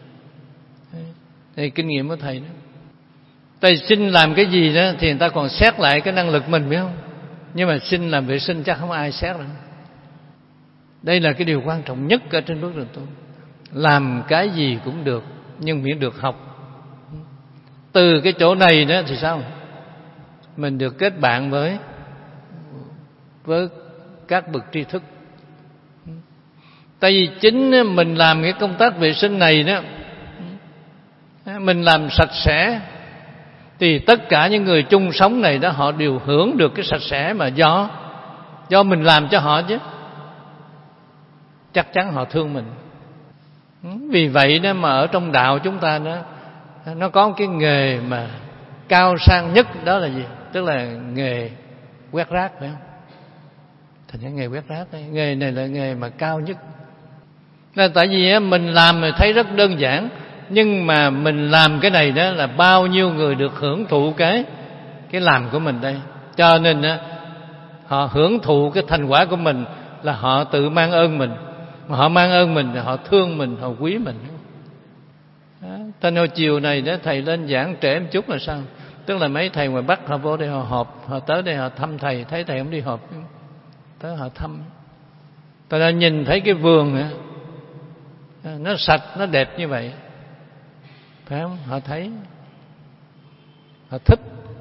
Đây kinh nghiệm của thầy đó. Thầy xin làm cái gì đó thì người ta còn xét lại cái năng lực mình, biết không? Nhưng mà xin làm vệ sinh chắc không ai xét đâu. Đây là cái điều quan trọng nhất ở trên bước đường tu. Làm cái gì cũng được, nhưng miễn được học. Từ cái chỗ này đó thì sao? Mình được kết bạn với với các bậc tri thức. Tại vì chính mình làm cái công tác vệ sinh này đó, mình làm sạch sẽ, thì tất cả những người chung sống này đó, họ đều hưởng được cái sạch sẽ mà do do mình làm cho họ chứ. Chắc chắn họ thương mình. Vì vậy đó mà ở trong đạo chúng ta đó, nó có cái nghề mà cao sang nhất, đó là gì? Tức là nghề quét rác, phải không? Thành cái nghề quét rác ấy. Nghề này là nghề mà cao nhất. Là tại vì mình làm thì thấy rất đơn giản, nhưng mà mình làm cái này đó là bao nhiêu người được hưởng thụ cái cái làm của mình đây. Cho nên đó, họ hưởng thụ cái thành quả của mình là họ tự mang ơn mình. Mà họ mang ơn mình, họ thương mình, họ quý mình. Thành hồi chiều này đó thầy lên giảng trễ một chút là sao? Tức là mấy thầy ngoài Bắc họ vô đây họ họp, họ tới đây họ thăm thầy, thấy thầy không đi họp, tới họ thăm. Ta đã nhìn thấy cái vườn đó, nó sạch, nó đẹp như vậy, phải không? Họ thấy, họ thích,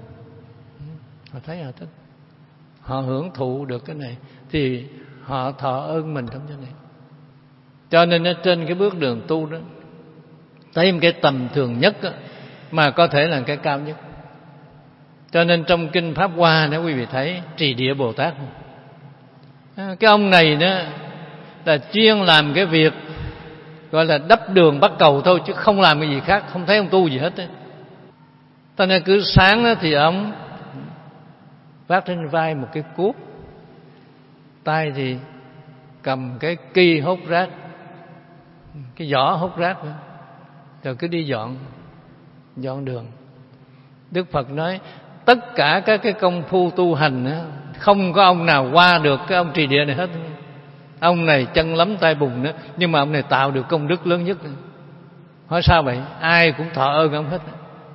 họ thấy họ thích, họ hưởng thụ được cái này, thì họ thọ ơn mình trong chỗ này. Cho nên ở trên cái bước đường tu đó, thấy một cái tầm thường nhất đó, mà có thể là cái cao nhất. Cho nên trong kinh Pháp Hoa đó quý vị thấy Trì Địa Bồ Tát, cái ông này đó là chuyên làm cái việc gọi là đắp đường bắt cầu thôi, chứ không làm cái gì khác, không thấy ông tu gì hết ấy. Cho nên cứ sáng đó thì ông vác trên vai một cái cuốc, tay thì cầm cái ki hốt rác, cái giỏ hốt rác nữa, rồi cứ đi dọn dọn đường. Đức Phật nói tất cả các cái công phu tu hành đó, không có ông nào qua được cái ông Trì Địa này hết. Ông này chân lấm tay bùn nữa, nhưng mà ông này tạo được công đức lớn nhất. Hỏi sao vậy? Ai cũng thọ ơn ông hết.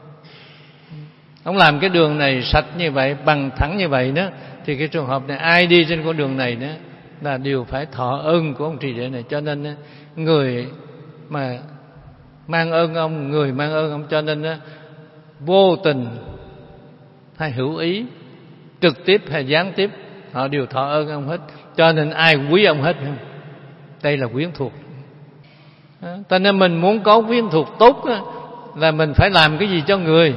Ông làm cái đường này sạch như vậy, bằng thẳng như vậy đó, thì cái trường hợp này ai đi trên con đường này đó là đều phải thọ ơn của ông Trì Địa này. Cho nên người mà mang ơn ông, người mang ơn ông, cho nên vô tình hay hữu ý, trực tiếp hay gián tiếp, họ đều thọ ơn ông hết. Cho nên ai quý ông hết. Đây là quyến thuộc. Cho nên mình muốn có quyến thuộc tốt là mình phải làm cái gì cho người.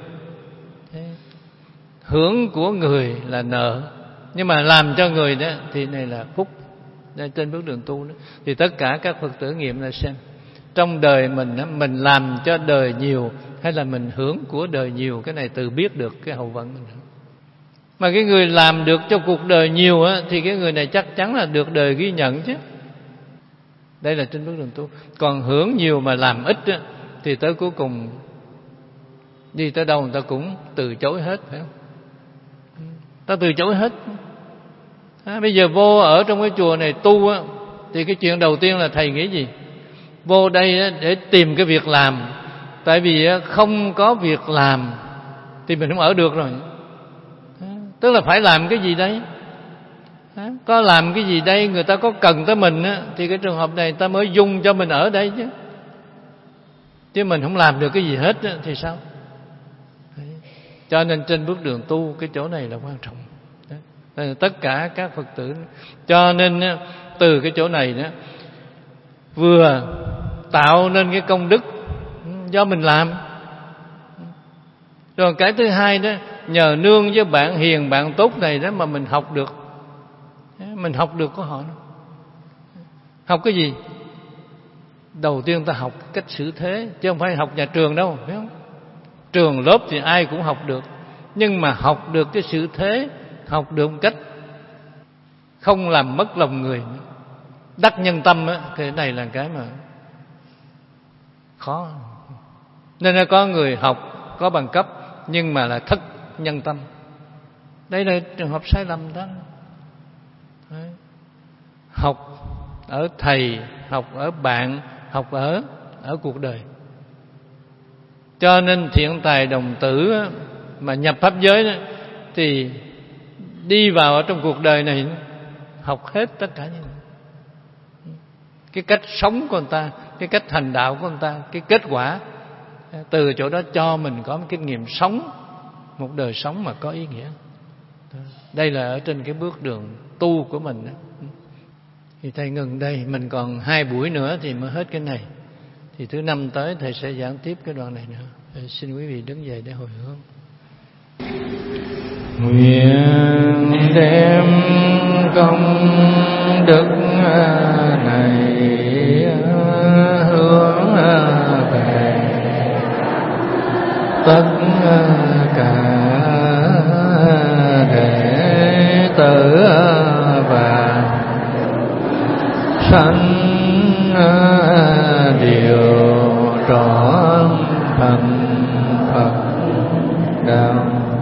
Hưởng của người là nợ, nhưng mà làm cho người đó thì này là phúc. Đây, trên bước đường tu đó, thì tất cả các Phật tử nghiệm là xem trong đời mình đó, mình làm cho đời nhiều hay là mình hưởng của đời nhiều, cái này tự biết được cái hậu vận mình. Mà cái người làm được cho cuộc đời nhiều á, thì cái người này chắc chắn là được đời ghi nhận chứ. Đây là trên bước đường tu. Còn hưởng nhiều mà làm ít á, thì tới cuối cùng đi tới đâu người ta cũng từ chối hết, phải không? Ta từ chối hết. À, bây giờ vô ở trong cái chùa này tu á, thì cái chuyện đầu tiên là thầy nghĩ gì? Vô đây á, để tìm cái việc làm. Tại vì á, không có việc làm thì mình không ở được rồi. Tức là phải làm cái gì đấy. Có làm cái gì đây, người ta có cần tới mình á, thì cái trường hợp này ta mới dung cho mình ở đây chứ. Chứ mình không làm được cái gì hết á, thì sao? Cho nên trên bước đường tu, cái chỗ này là quan trọng. Đấy. Tất cả các Phật tử. Cho nên từ cái chỗ này đó, vừa tạo nên cái công đức do mình làm. Rồi cái thứ hai đó, nhờ nương với bạn hiền, bạn tốt này đó mà mình học được. Mình học được của họ. Học cái gì? Đầu tiên ta học cách xử thế, chứ không phải học nhà trường đâu, phải không? Trường lớp thì ai cũng học được, nhưng mà học được cái sự thế, học được một cách không làm mất lòng người, đắc nhân tâm á, thì cái này là cái mà khó. Nên nó có người học có bằng cấp nhưng mà là thất nhân tâm. Đây là trường hợp sai lầm đó. Đấy. Học ở thầy, học ở bạn, học ở ở cuộc đời. Cho nên thiện tài đồng tử mà nhập pháp giới đó, thì đi vào ở trong cuộc đời này học hết tất cả những cái cách sống của người ta, cái cách hành đạo của người ta, cái kết quả. Từ chỗ đó cho mình có một kinh nghiệm sống, một đời sống mà có ý nghĩa. Đây là ở trên cái bước đường tu của mình đó. Thì thầy ngừng đây, mình còn hai buổi nữa thì mới hết cái này. Thì thứ năm tới thầy sẽ giảng tiếp cái đoạn này nữa. Thầy xin quý vị đứng dậy để hồi hướng. Nguyện đem công đức này hướng về tất cả đệ tử và sanh điều trọn thành Phật đạo.